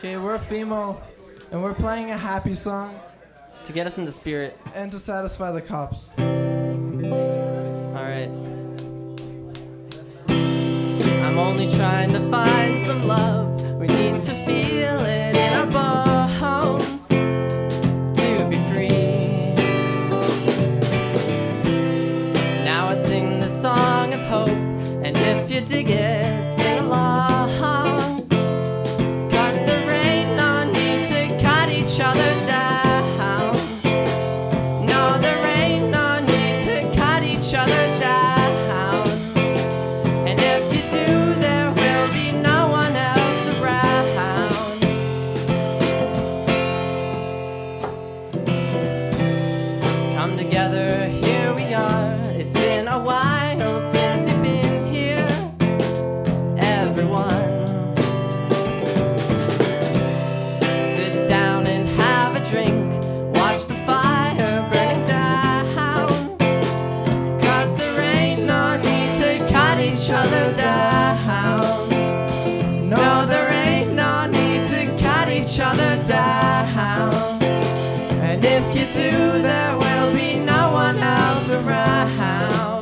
Okay, we're Fimo, and we're playing a happy song. To get us in the spirit. And to satisfy the cops. Alright. I'm only trying to find some love. We need to feel it in our bones to be free. Now I sing the song of hope, and if you dig it, sing along. Cause there ain't no need to cut each other down. No, there ain't no need to cut each other down. And if you do, there will be no one else around. Come together, here we are. It's been a while since you've been here, everyone. Sit down and have a drink. Watch the fire burning down. Cause there ain't no need to cut each other down. No, there ain't no need to cut each other down. And if you do, there will be no one else around.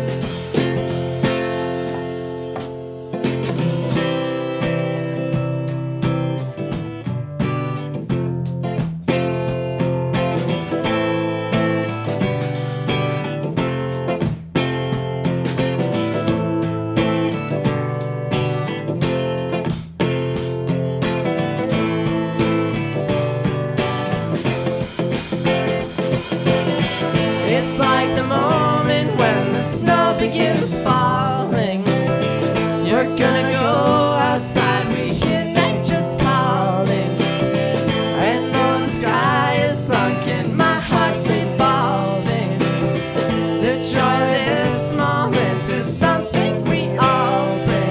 It's like the moment when the snow begins falling. You're gonna go outside, we hear nature's calling. And though the sky is sunken, my heart's revolving. The joy of this moment is something we all bring.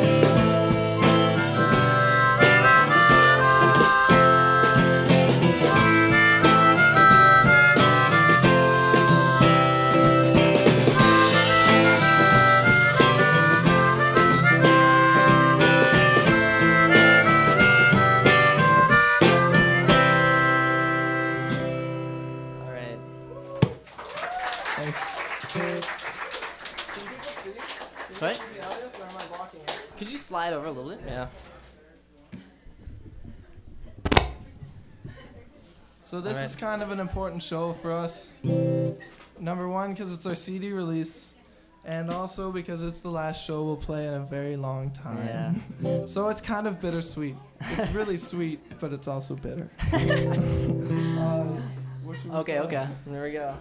All right. What? Could you slide over a little bit? Yeah. So this Alright. is kind of an important show for us. Number one, because it's our CD release. And also because it's the last show we'll play in a very long time. Yeah. So it's kind of bittersweet. It's really sweet, but it's also bitter. What should we Okay, play? okay. There we go.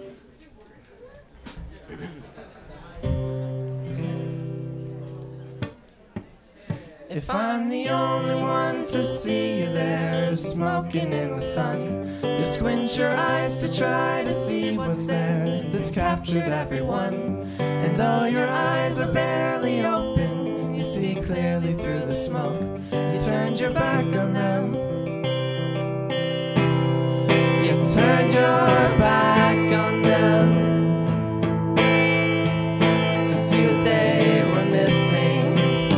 If I'm the only one to see you there, smoking in the sun, just squint your eyes to try to see what's there that's captured everyone. And though your eyes are barely open, you see clearly through the smoke. You turned your back on them. You turned your back on them to see what they were missing.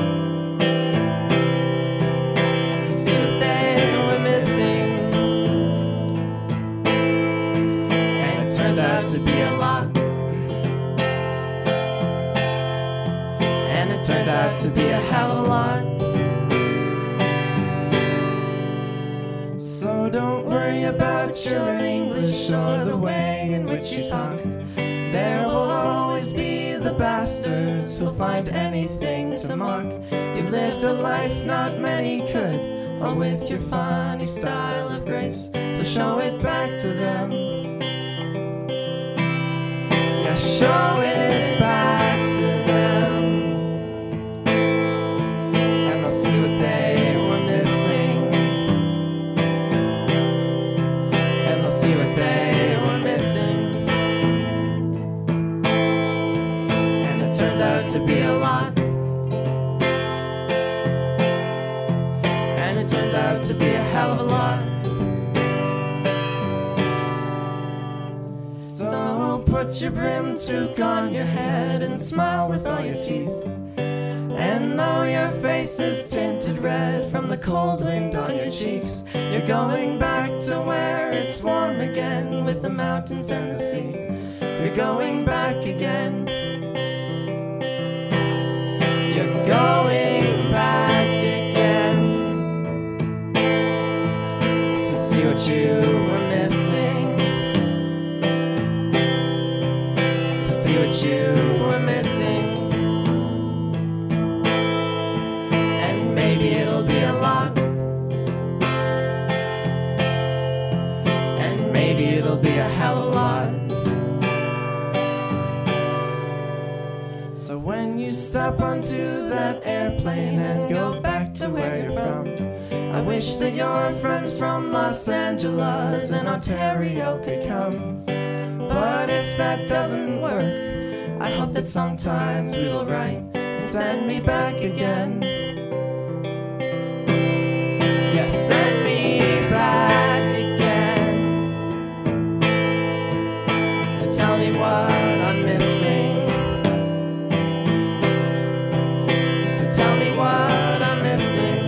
To see what they were missing. And it turns out to be a lot. And it turned out to be a hell of a lot. So don't worry about your English or the way in which you talk. There will always be the bastards who'll find anything to mock. You lived a life not many could, all with your funny style of grace. So show it back to them. Yeah, show it back to them. And they'll see what they were missing. And they'll see what they were missing. And it turns out to be a lot. And it turns out to be a hell of a lot. So put your brim toque on your head and smile with all your teeth. And though your face is tinted red from the cold wind on your cheeks, you're going back to where it's warm again with the mountains and the sea. You're going back again. You're going back again to see what you were missing, to see what you were missing. And maybe it'll be a lot, and maybe it'll be a hell of a lot. So when you step onto that airplane and go back to where you're from, I wish that your friends from Los Angeles and Ontario could come. But if that doesn't work, I hope that sometimes you will write and send me back again. Yeah, send me back again to tell me what I'm missing. Tell me what I'm missing.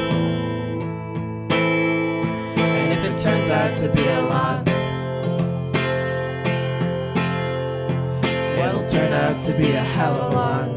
And if it turns out to be a lot, it'll turn out to be a hell of a lot.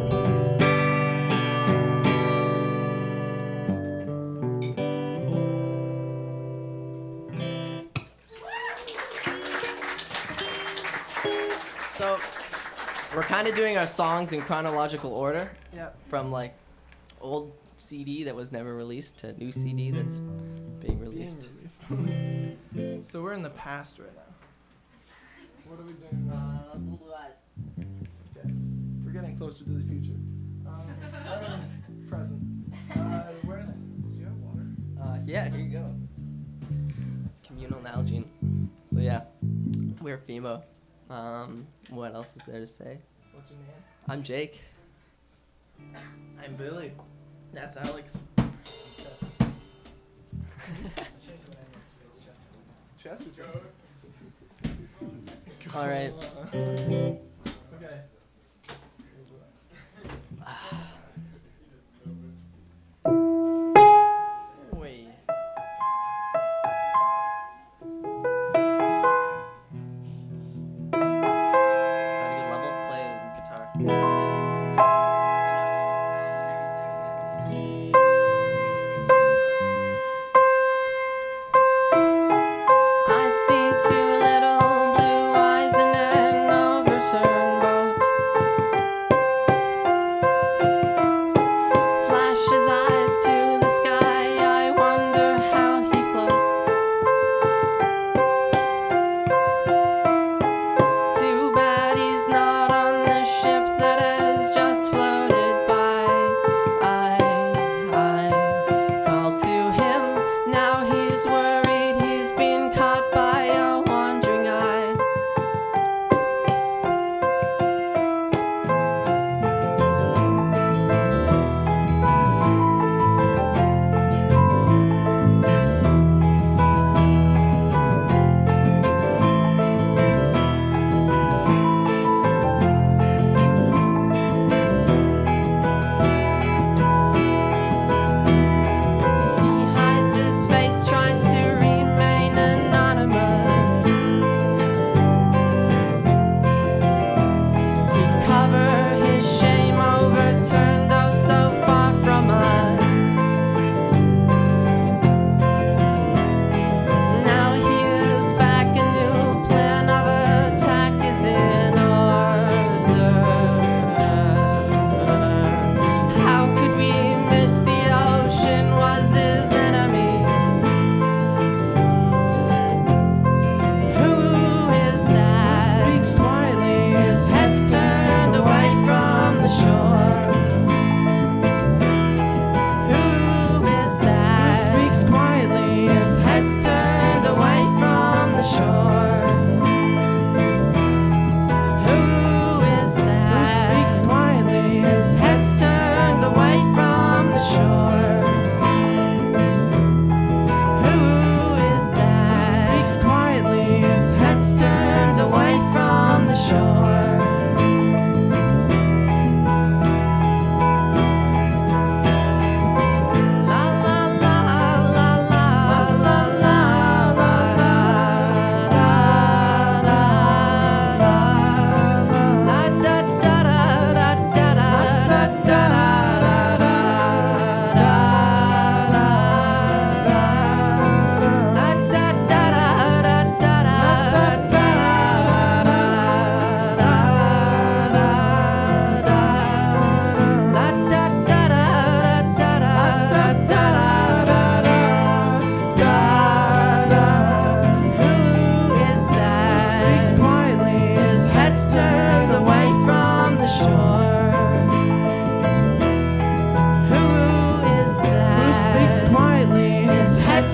So, we're kind of doing our songs in chronological order. Yep. From like old CD that was never released to new CD that's being released. So we're in the past right now. What are we doing? Blue Eyes. Okay. We're getting closer to the future. Present. Where's? Do you have water? Yeah, here you go. Communal Nalgene. So yeah, we're FEMA. What else is there to say? What's your name? I'm Jake. I'm Billy. That's Alex. Chester. All right. Okay. Wait. Is that a good level? Play guitar. I see two little blue eyes in an overturned boat. Flash his eyes to the sky, I wonder how he floats. Too bad he's not on the ship that has just floated by. I called to him, now he's worried he's been caught by a wandering eye. He hides his face, tries to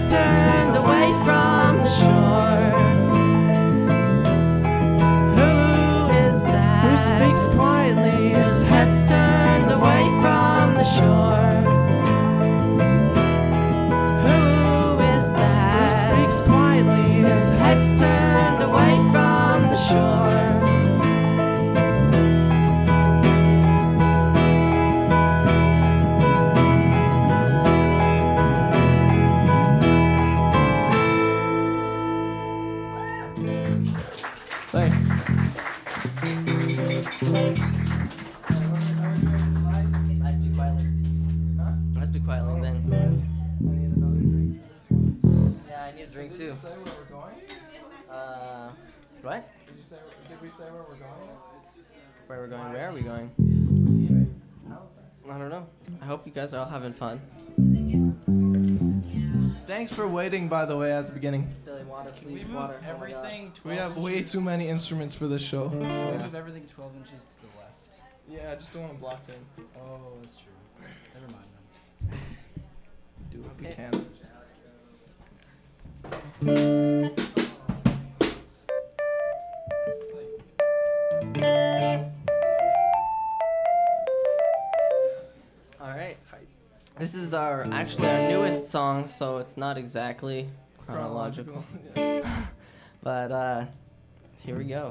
head's turned away from the shore. Who is that? Who speaks quietly? His head's turned away from the shore. Who is that? Who speaks quietly? His head's turned away from the shore. Thanks. Let's be quietly. Huh? Let's be quietly then. I need another drink for this one. Yeah, I need a drink Did too. you say where we're going? What? Did we say where we're going? Where we're going? Where are we going? Halifax. I don't know. I hope you guys are all having fun. Thanks for waiting, by the way, at the beginning. Billy, water, We please, move water. everything 12 We have way inches. too many instruments for this show. We Yeah. move everything 12 inches to the left. Yeah, I just don't want to block in. Oh, that's true. Never mind then. Do what we Okay. can. All right. This is actually our newest song, so it's not exactly chronological. Yeah. But here we go.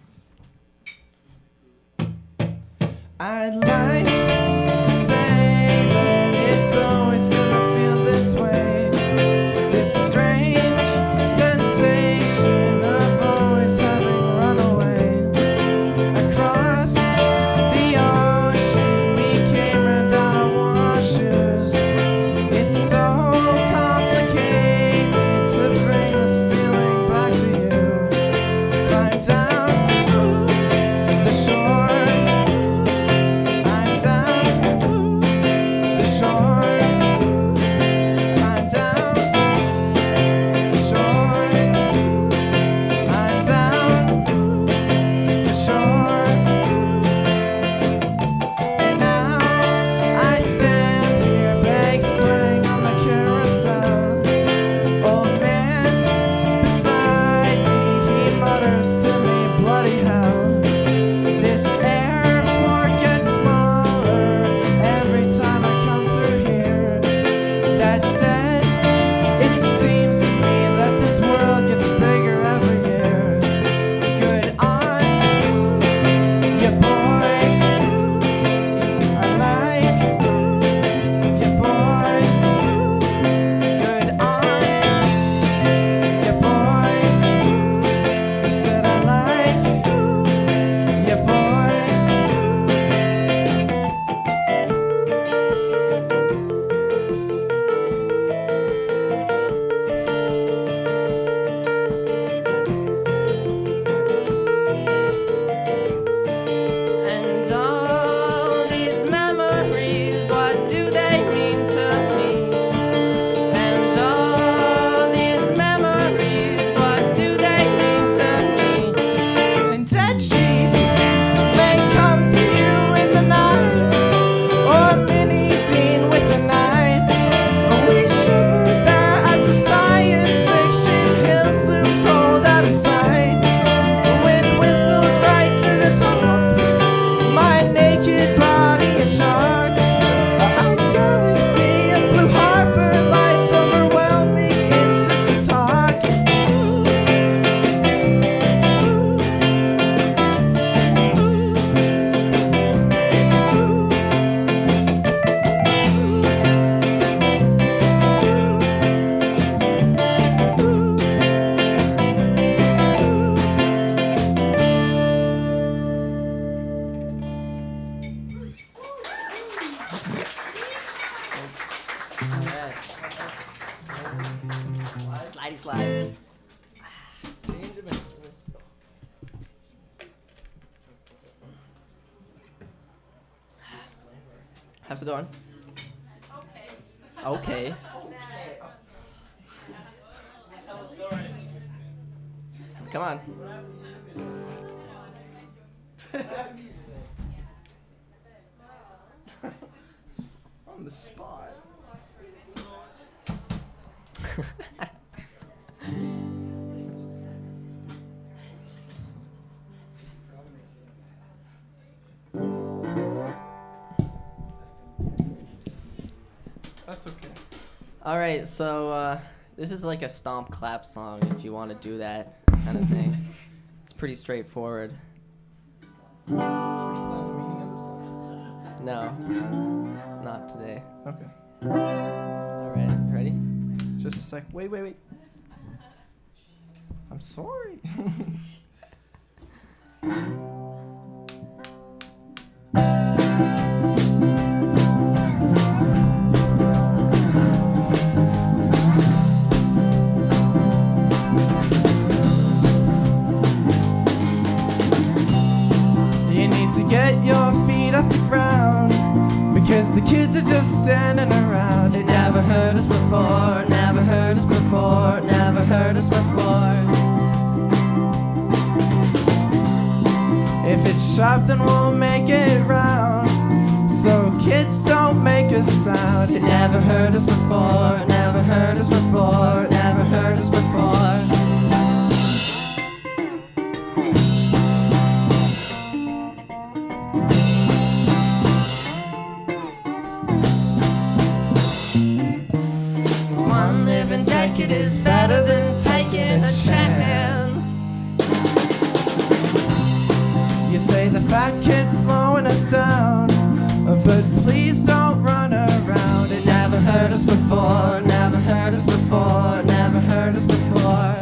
I'd like to say that it's always gonna feel this way. This strange sensation of always having run away. Across the ocean, we came right down our washers. It's so complicated to bring this feeling back to you. Climb down the shore. I'm down the shore. I'm down the shore. I'm down the shore. And now I stand here, bags playing on the carousel. Old man beside me, he mutters to me, bloody hell. This airport gets smaller every time I come through here. That said, it seems to me that this world gets bigger every year. Good on you, boy. I like you, boy. Good on you, boy. He said I like you, boy. And all these memories, what do they mean to me? And all these memories, what do they mean to me? And dead sheep may come to you in the night, or Minnie Dean with a knife. We shivered there as the science fiction hills loomed cold out of sight. The wind whistled right to the top, my naked body in shock. A galaxy of blue harbor lights overwhelming inserts of talk. All right. Slidey slide. Change of instruments. How's it going? Okay. Come on. On the spot. It's okay. All right, so this is like a stomp clap song if you want to do that kind of thing. It's pretty straightforward. No, not today. Okay. All right, ready? Just a sec. Wait. I'm sorry. You need to get your feet off the ground because the kids are just standing around. It never heard us before, never heard us before, never heard us before. If it's sharp, then we'll make it round. So kids don't make a sound. It never heard us before, never heard us before, never heard us before. One living decade is better than taking a chance. You say the fat kid's slowing us down, but please don't run around. It never heard us before, never heard us before, never heard us before.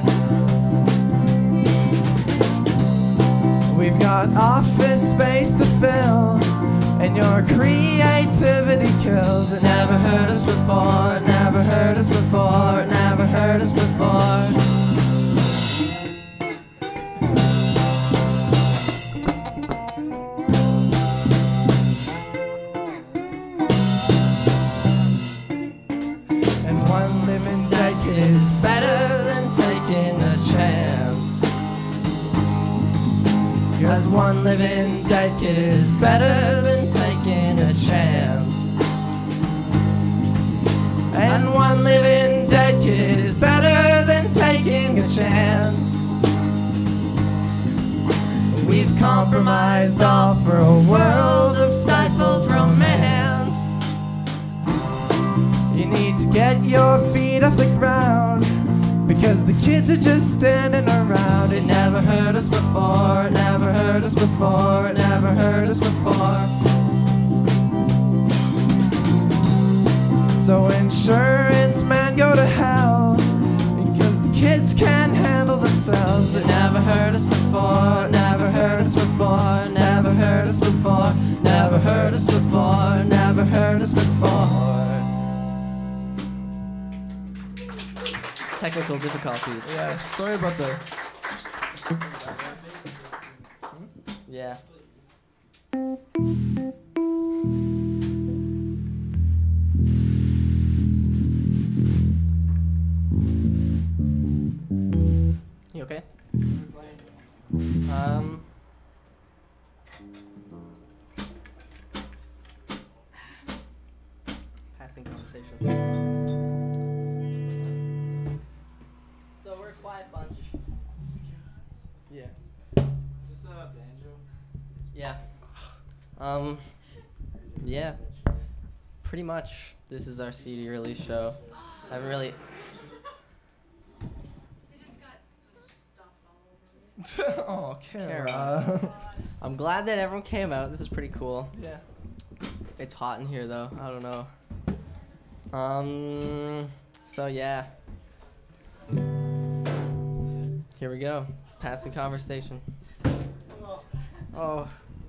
We've got office space to fill, and your creativity kills. It never heard us before, never heard us before, never heard us before. And one living decade It's is better than taking a chance. 'Cause one living dead kid is better than taking a chance. and one living dead kid is better than taking a chance. We've compromised all for a world of stifled romance. You need to get your feet off the ground because the kids are just standing around. It never heard us before, never heard us before, never heard us before. So insurance man, go to hell because the kids can't handle themselves. It never heard us before, never heard us before, never heard us before, never heard us before, never heard us before. Technical difficulties. Yeah, sorry about that. Yeah. You okay? Passing conversation. So we're a quiet bunch. Yeah. Is this a banjo? Yeah. Yeah. Pretty much. This is our CD release show. I haven't really. Oh, Kara. Kara. I'm glad that everyone came out. This is pretty cool. Yeah. It's hot in here though. I don't know. So yeah. Here we go. Passing conversation. Oh.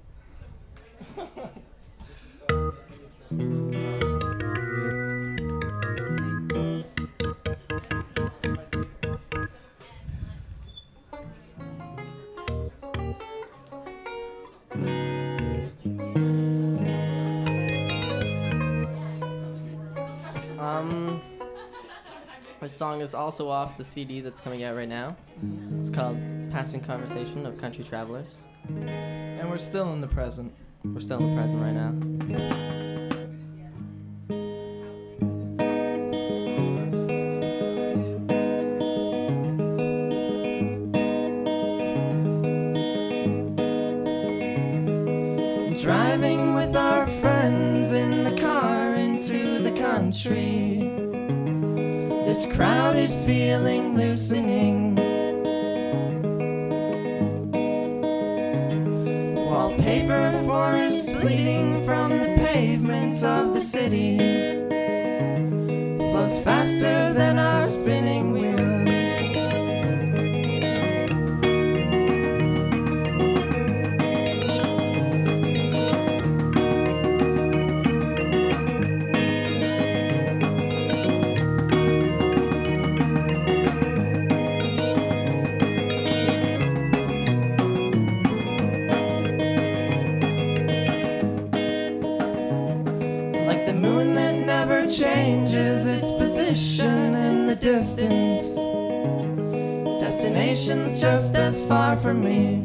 This song is also off the CD that's coming out right now. It's called Passing Conversation of Country Travelers. And we're still in the present. We're still in the present right now. Driving with our friends in the car into the country. country. This crowded feeling loosening. Wallpaper forests bleeding from the pavements of the city. Flows faster than our spinning wheels. Like the moon that never changes its position in the distance. Destination's just as far from me.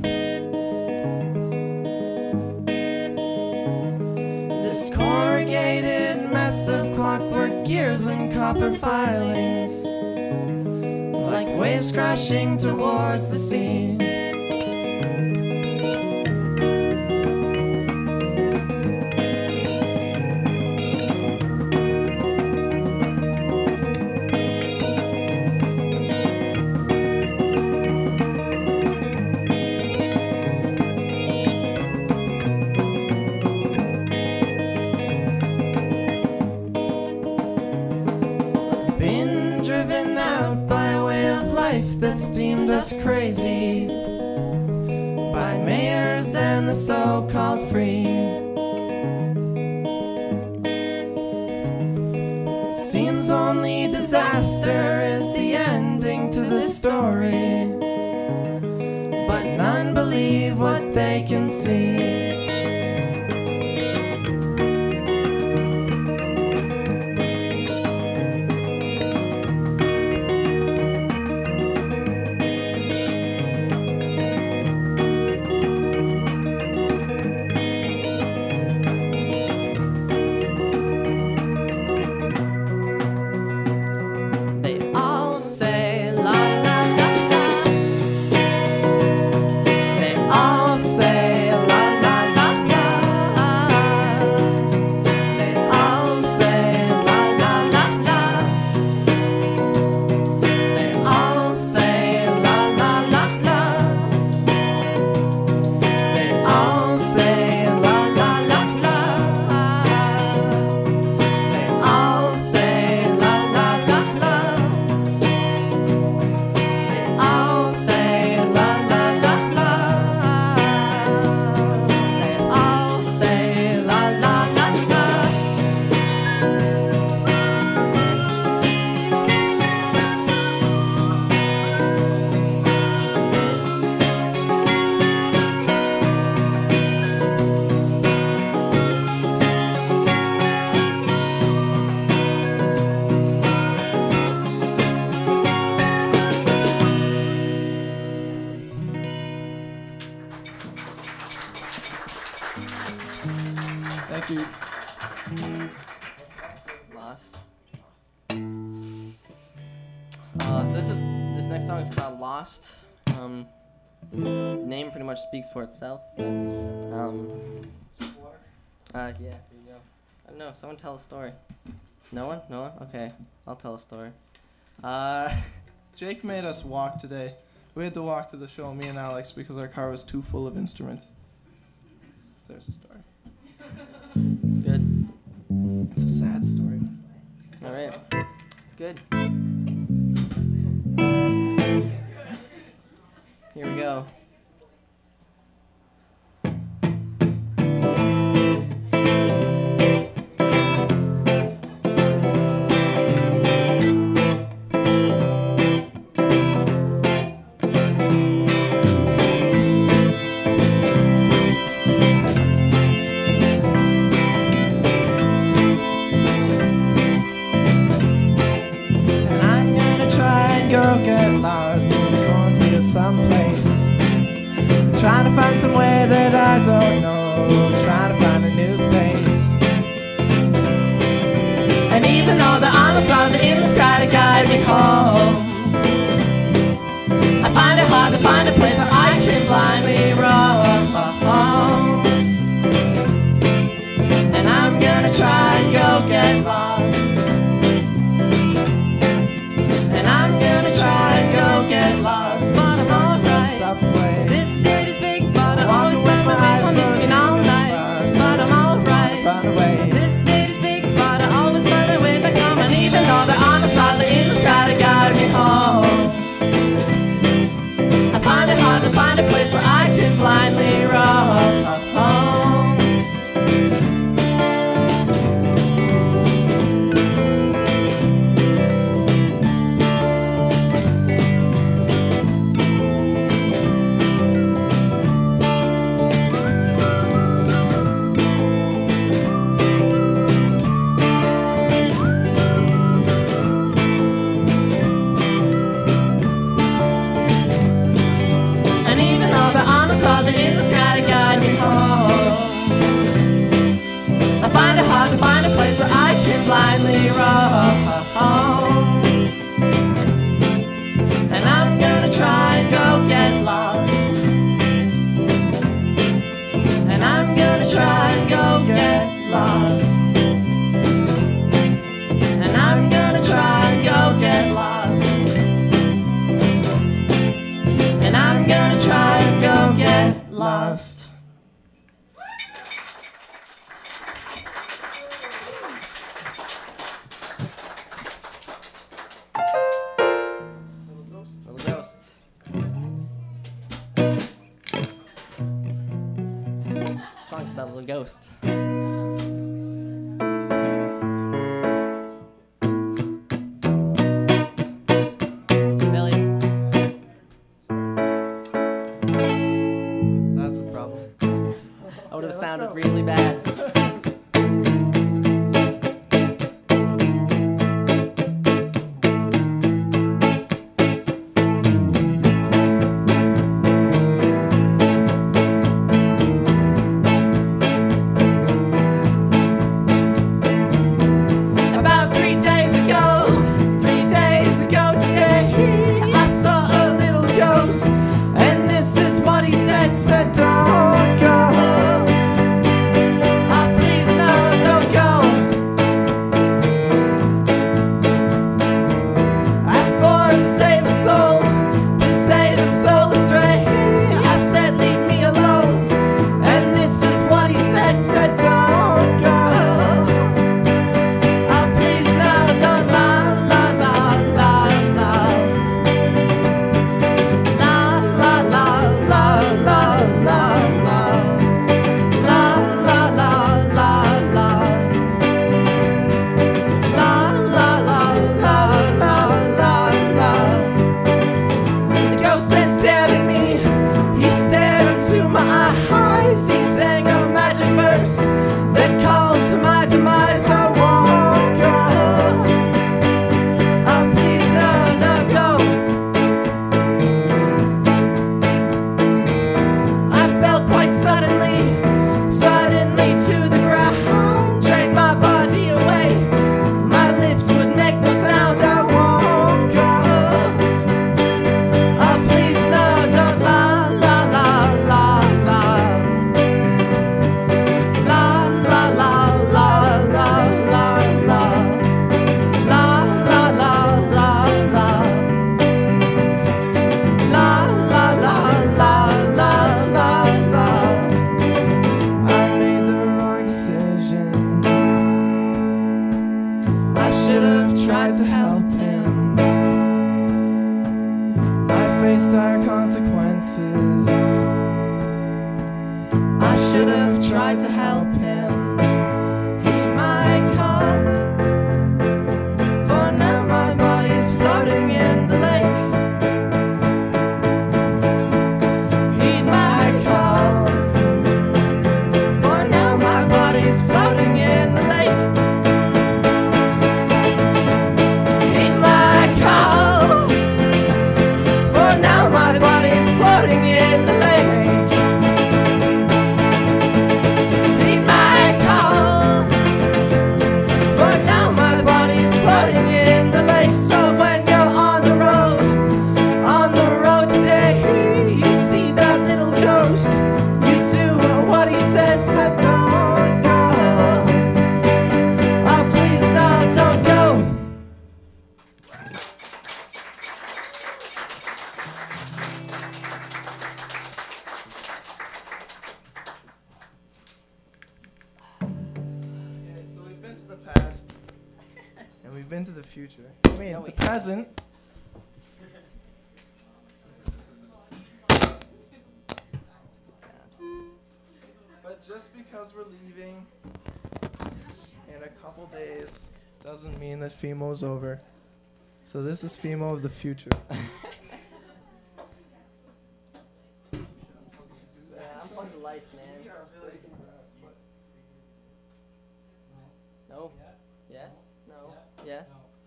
This corrugated mess of clockwork gears and copper filings, like waves crashing towards the sea. Been driven out by a way of life that's deemed us crazy, by mayors and the so-called free. It seems only disaster is the ending to the story, but none believe what they can see. Thank you. Lost. This next song is called Lost. The name pretty much speaks for itself, but yeah, here you go. I don't know, someone tell a story. No one? No one? Okay, I'll tell a story. Jake made us walk today. We had to walk to the show, me and Alex, because our car was too full of instruments. There's the story. Good. It's a sad story. All right. Good. Here we go. Trying to find some way that I don't know, trying to find a new face. And even though there are no stars in the sky to guide me home, I find it hard to find a place where I can blindly roam. And I'm gonna try and go get lost. get lost, but I'm alright. Subway. This city's big, but I Walk always with find my my way eyes home. It's closed been all and night, whispers, but I'm just wanna alright. run away. This city's big, but I always find my way back home. And even though there are no stars in the sky to guide me home, I find it hard to find a place where I can blindly roam. And even though there are no stars in the sky to guide me home, I find it hard to find a place where I can blindly roam. And I'm gonna try and go get lost. And I'm gonna try and go get lost. And I'm gonna try and go get lost. And I'm gonna try and go get lost. Little ghost. Song's about a little ghost. Billy. That's a problem. I would have sounded really bad. About 3 days ago today, I saw a little ghost, and this is what he said, don't go. Oh, please no, don't go. Asked for him to save a soul astray. I said, leave me alone, and this is what he said, don't go. Oh, please no, don't la la la la la. La la la la la la la. La la la la la. La la la la la la la. The ghost that stared at me, he stared into my eyes. He sang a magic verse that called to my demise. I won't go. Oh, please no, don't go. I fell quite suddenly to the ground, dragged my body away. My lips would make the sound. I won't go. Oh, please no, don't la la la la la. La la la la la la la. La la la la la. La la la la la la la. I made the wrong decision. I should have tried to help him. I faced dire consequences. I should have tried to help him. He might call, for now my body's floating in the lake. He might call, for now my body's floating in the lake. He might call, for now my body's floating in the lake. He might We've been to the future. I mean, No, we the present. But just because we're leaving in a couple days doesn't mean that FEMO's over. So this is FEMO of the future. Yeah, unplug the lights, man. No. Yes. No. Yes.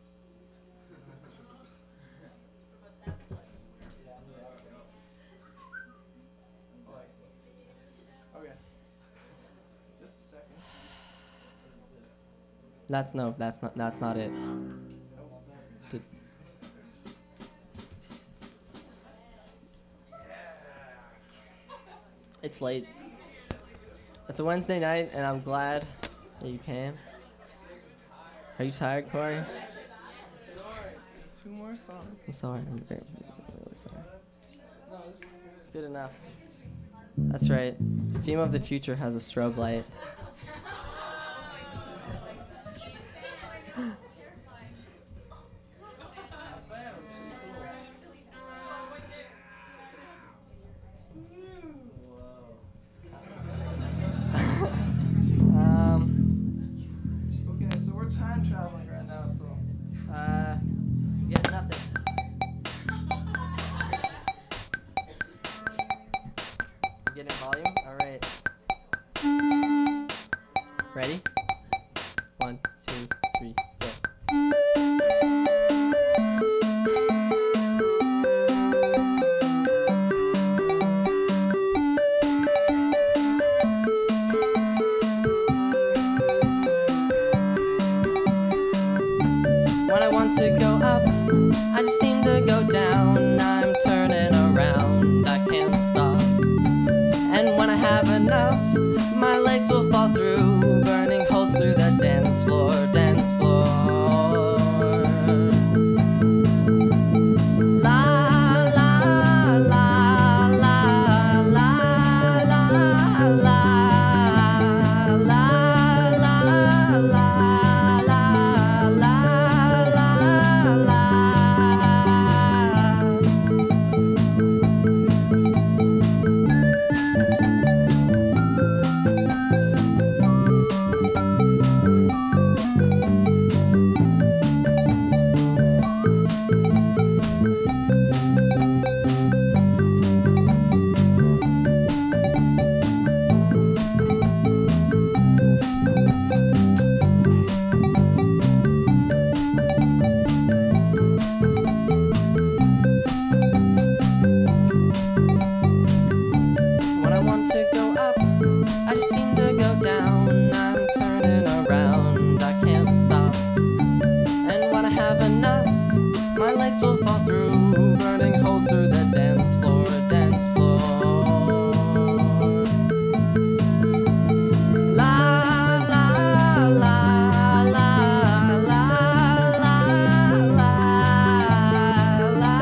Okay. Just a second. That's not it. Did- It's late. It's a Wednesday night, and I'm glad that you came. Are you tired, Corey? Two more songs. I'm sorry. I'm very, really sorry. Good enough. That's right. FEMA of the future has a strobe light. Okay, so we're time traveling right now, so. We got nothing. You getting volume? All right. Ready? 1, 2, 3, go. When I want to go up, I just seem to go down. I'm turning around, I can't stop. And when I have enough, my legs will fall through, burning holes through the dance floor, dance floor. La la la la la la la la la la When I want to go up, I just seem to go down. I'm turning around, I can't stop. And when I have enough, my legs will fall through, burning holes through the dance floor, dance floor. La la la la la la la la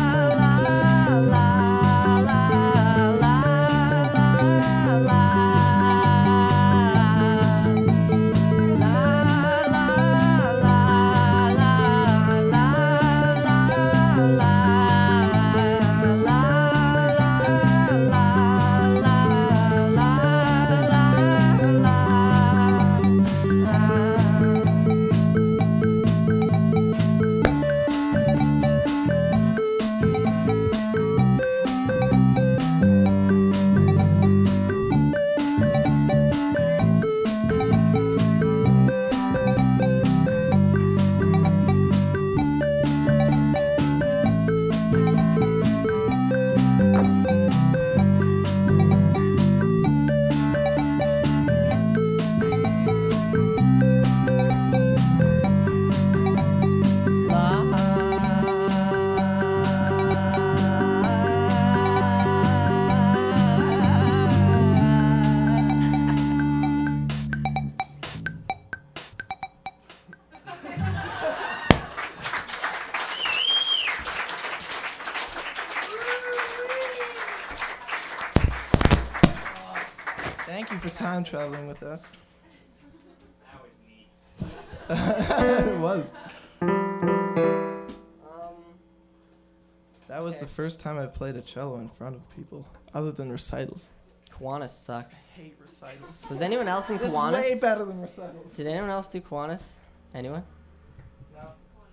Thank you for time traveling with us. It was. That was the first time I played a cello in front of people, other than recitals. Kiwanis sucks. I hate recitals. Was anyone else in This is Kiwanis? way better than recitals. Did anyone else do Kiwanis? Anyone? No.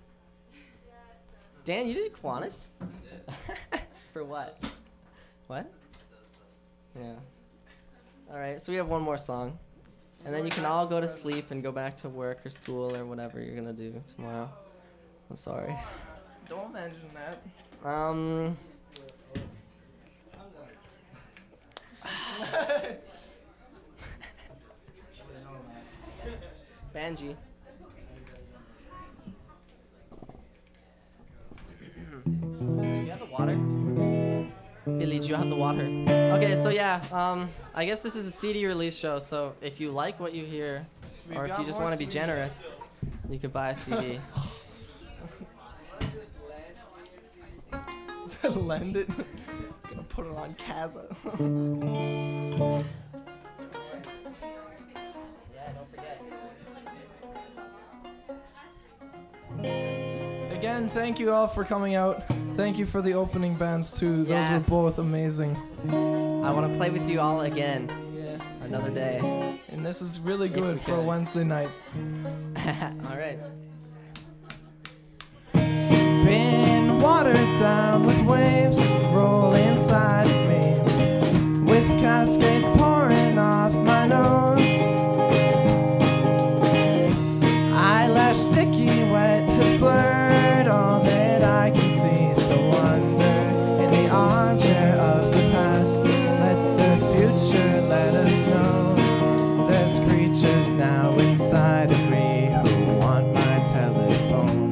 Dan, you did Kiwanis? For what? What? Yeah. All right, so we have one more song. And then you can all go to sleep and go back to work or school or whatever you're going to do tomorrow. I'm sorry. Don't mention that. Banji. Do you have the water? Billy, do you have the water? Okay, so yeah, I guess this is a CD release show, so if you like what you hear, or if you just want to be generous, you could buy a CD. Lend it. Gonna put it on Kaza. Yeah, don't forget. Again, thank you all for coming out. Thank you for the opening bands too. Those Yeah. were both amazing. I want to play with you all again, Yeah. another day. And this is really If good we for a could. Wednesday night. All right. Been watered down with waves rolling inside of me, with cascades pouring off my nose. Eyelash sticky wet has blurred all that I can see. So wander in the armchair of the past. Let the future let us know there's creatures now inside of me who want my telephone.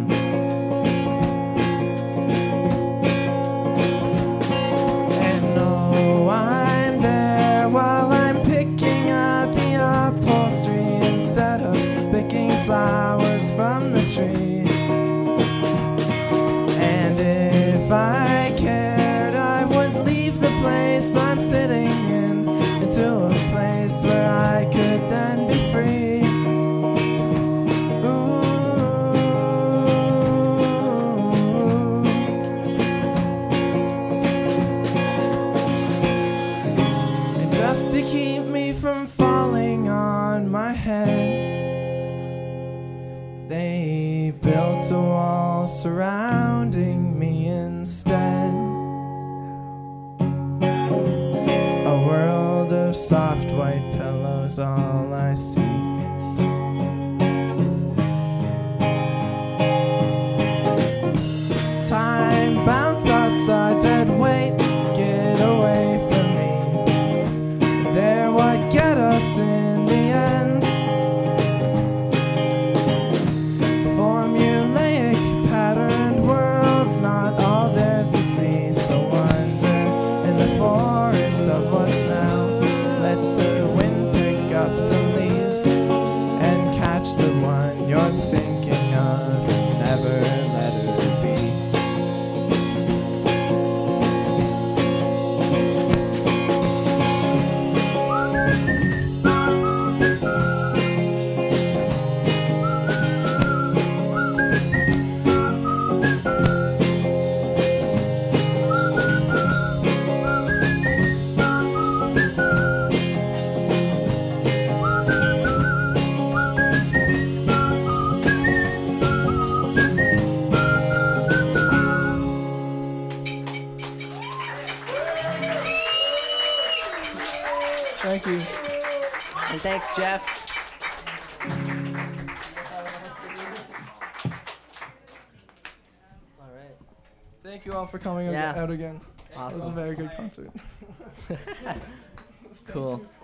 And no, I'm there while I'm picking out the upholstery instead of picking flowers from the tree. And if I cared, I would leave the place I'm sitting in into a place where I could then be free. And just to keep me from falling on my head, they built a wall surrounding me instead. A world of soft white pillows, all I see. Time-bound thoughts are dead weight. Get away from me. They're what get us in the end. Formulaic patterned worlds, not all there's to see. So wander in the forest of what's now. Let the wind pick up the leaves and catch the one you're thinking of. Never let her be. Thank you. And thanks, Jeff. All right. Thank you all for coming Yeah. out again. It was a Awesome. very good concert. Cool.